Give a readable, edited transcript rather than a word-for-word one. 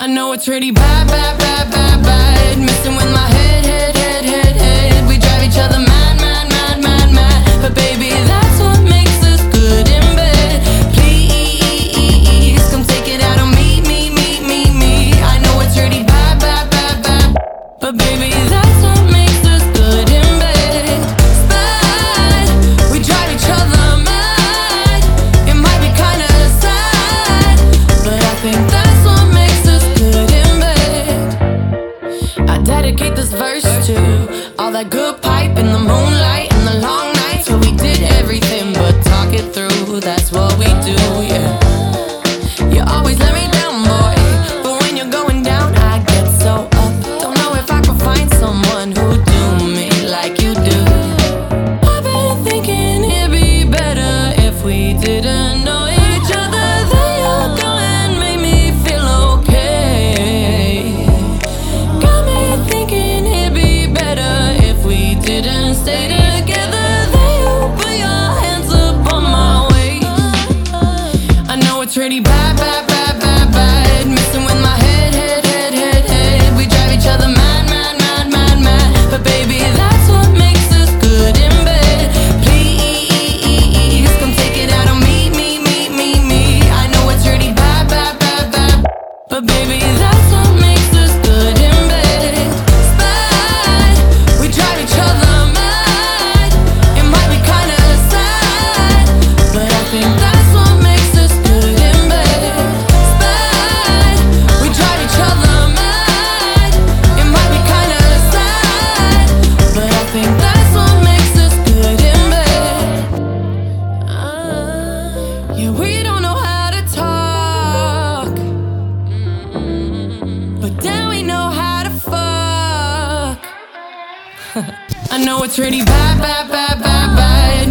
know it's really bad, bad, bad, bad, bad. Messing with my head, head, head, head, head. We drive each other mad, mad, mad, mad, mad. But baby, that's what makes us good in bed. Please, come take it out on me, me, me, me, me. I know it's really bad, bad, bad, bad. But baby, that's what makes us good in bed. Bad, we drive each other mad. It might be kinda sad, but I think that's what makes us good in bed. I dedicate this verse to all that good pipe in the moonlight and the long nights where we did everything but talk it through. That's what we do, yeah. You always let me down, boy, but when you're going down, I get so up. Don't know if I could find someone who do me like you do. I've been thinking it'd be better if we didn't know each other. Then you go and make me feel okay. Got me thinking it'd be better if we didn't stay together. Then you put your hands up on my waist. I know it's really bad, bad, bad, bad, bad. Messing with my head, head, head, head, head. We drive each other mad, mad, mad, mad, mad. But baby, that's what makes us good in bed. Please, come take it out on me, me, me, me, me. I know it's really bad, bad, bad, bad. But baby, that's what makes us good in bed. Bad, we drive each other mad. It might be kinda sad, but I think that's what makes us good in bed. Bad, we drive each other mad. It might be kinda sad, but I think that's what makes us good in bed. Yeah, we don't know how to talk, but then we know how to fuck. I know it's really bad, bad, bad, bad, bad.